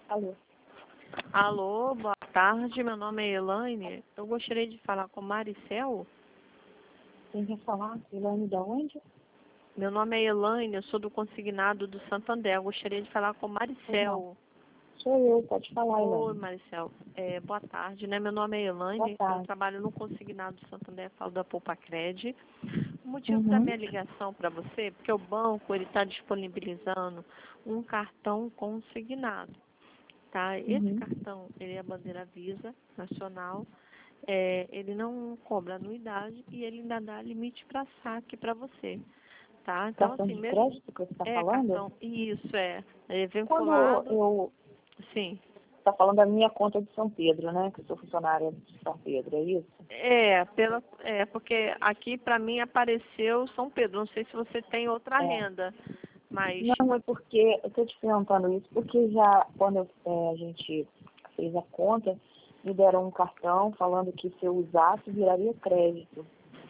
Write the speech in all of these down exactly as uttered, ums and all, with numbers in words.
Alô. Alô, boa tarde, meu nome é Elaine. Eu gostaria de falar com Maricel. Quem quer falar? Elaine da onde? Meu nome é Elaine, eu sou do consignado do Santander. Eu gostaria de falar com Maricel. Sou eu, pode falar, Oi, Elaine. Maricel. É, boa tarde, né? Meu nome é Elaine, Boa tarde. eu trabalho no consignado do Santander, falo da Poupa Cred. O motivo da Uhum. minha ligação para você é porque o banco ele está disponibilizando um cartão consignado. Tá? Esse Uhum. cartão, ele é a bandeira Visa Nacional, é, ele não cobra anuidade e ele ainda dá limite para saque para você, tá? Então, Cartão assim, de mesmo... crédito que você está É, falando? cartão, isso, é, é Quando vinculado, eu... sim. Está falando da minha conta de São Pedro, né? Que eu sou funcionária de São Pedro, é isso? É, pela, é porque aqui para mim apareceu São Pedro, não sei se você tem outra É. renda, mas... Não, é porque... Eu estou te perguntando isso porque já, quando eu, é, a gente fez a conta, me deram um cartão falando que se eu usasse, viraria crédito.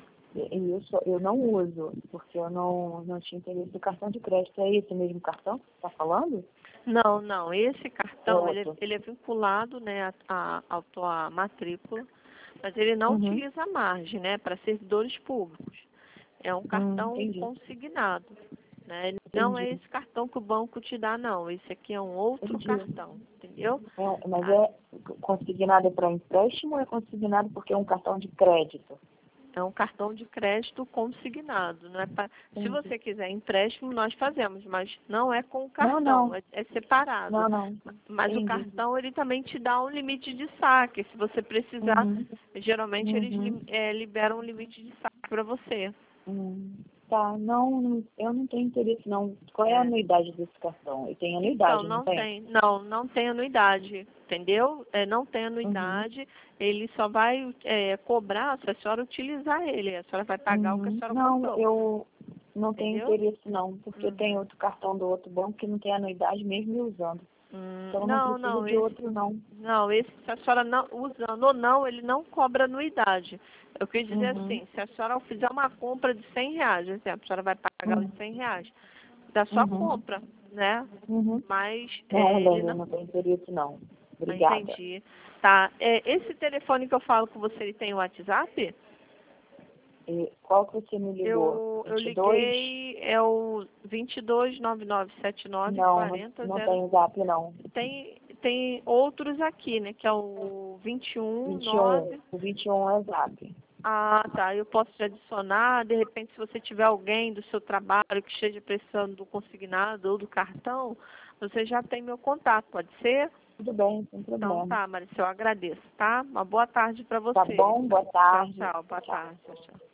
E eu, só, eu não uso, porque eu não, não tinha interesse no cartão de crédito. É esse mesmo cartão que você está falando? Não, não, esse cartão, ele, Outro. ele é vinculado, né, à à- à tua matrícula, mas ele não Uhum. utiliza a margem, né, para servidores públicos. É um Hum, cartão entendi. consignado, né? Não é Entendi. esse cartão que o banco te dá, não. Esse aqui é um outro Entendi. cartão, entendeu? É, mas Ah, é consignado para empréstimo ou é consignado porque é um cartão de crédito? é um cartão de crédito consignado. Não é pra, se Entendi. você quiser empréstimo, nós fazemos, mas não é com o Não, cartão, não. é, é separado. Não, não. Mas o Entendi. cartão, ele também te dá um limite de saque. Se você precisar, Uhum. geralmente eles Uhum. li- é, liberam um limite de saque para você. Hum. Tá, não, não- eu não tenho interesse não. Qual é a É. anuidade desse cartão? Ele tem Então, anuidade, não não tem? tem, não, não tem anuidade, entendeu? É, não tem Uhum. anuidade, ele só vai é, cobrar se a senhora utilizar ele, a senhora vai pagar o que a Uhum. senhora Não, comprou, eu não tenho entendeu? interesse não, porque tem Uhum. outro cartão do outro banco que não tem anuidade mesmo eu usando. Hum, Então eu não não, preciso não, de esse, outro não. não, esse, se a senhora não, usando ou não, ele não cobra anuidade. Eu quis dizer Uhum. assim, se a senhora fizer uma compra de cem reais, por exemplo, a senhora vai pagar os Uhum. cem reais da sua Uhum. compra, né? Uhum. Mas Não, é, ele Helene, eu não... não tenho interesse não. Ah, Obrigada. entendi. Tá. É, esse telefone que eu falo com você, ele tem WhatsApp? E qual que você me ligou? Eu, eu vinte e dois? liguei, é o vinte e dois, nove nove sete nove, Não, não, quarenta, não zero. tem zap não. Tem, tem outros aqui, né? Que é o vinte e um, vinte e um. nove. O vinte e um é zap. Ah, tá. Eu posso te adicionar. De repente, se você tiver alguém do seu trabalho que esteja precisando do consignado ou do cartão, você já tem meu contato, pode ser? Tudo bem, sem Então problema. tá, Maricel, eu agradeço, tá? Uma boa tarde para Tá você. bom? Boa Tchau, tarde. tchau. Boa Tchau. tarde. Tchau, tchau.